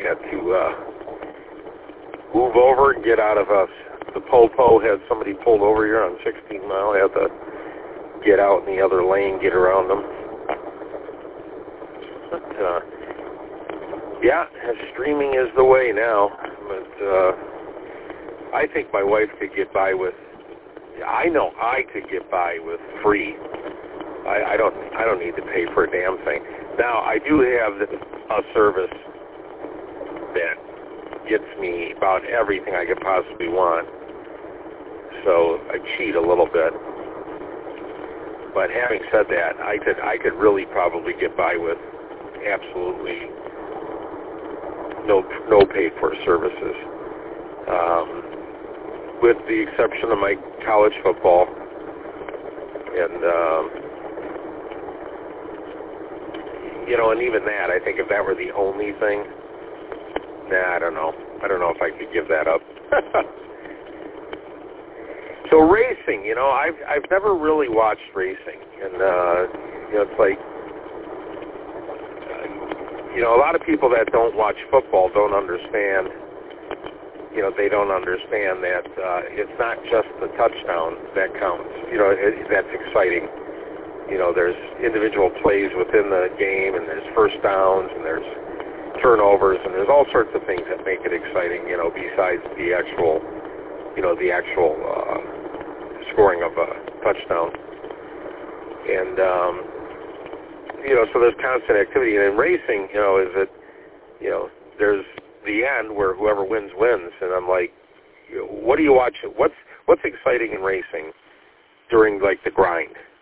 had to move over and get out of the Popo. Had somebody pulled over here on 16 Mile. Had to get out in the other lane, get around them. But, yeah, streaming is the way now. But I think my wife could get by with. I know I could get by with free. I don't need to pay for a damn thing. Now I do have a service that gets me about everything I could possibly want. So I cheat a little bit. But having said that, I could really probably get by with absolutely no paid for services, with the exception of my college football and and even that, I think if that were the only thing, I don't know if I could give that up. So racing, I've never really watched racing, and it's like, a lot of people that don't watch football don't understand. They don't understand that it's not just the touchdown that counts. That's exciting. There's individual plays within the game, and there's first downs, and there's turnovers, and there's all sorts of things that make it exciting. Besides the actual scoring of a touchdown. And so there's constant activity. And in racing, there's the end where whoever wins wins. And I'm like, what do you watch? What's exciting in racing during like the grind?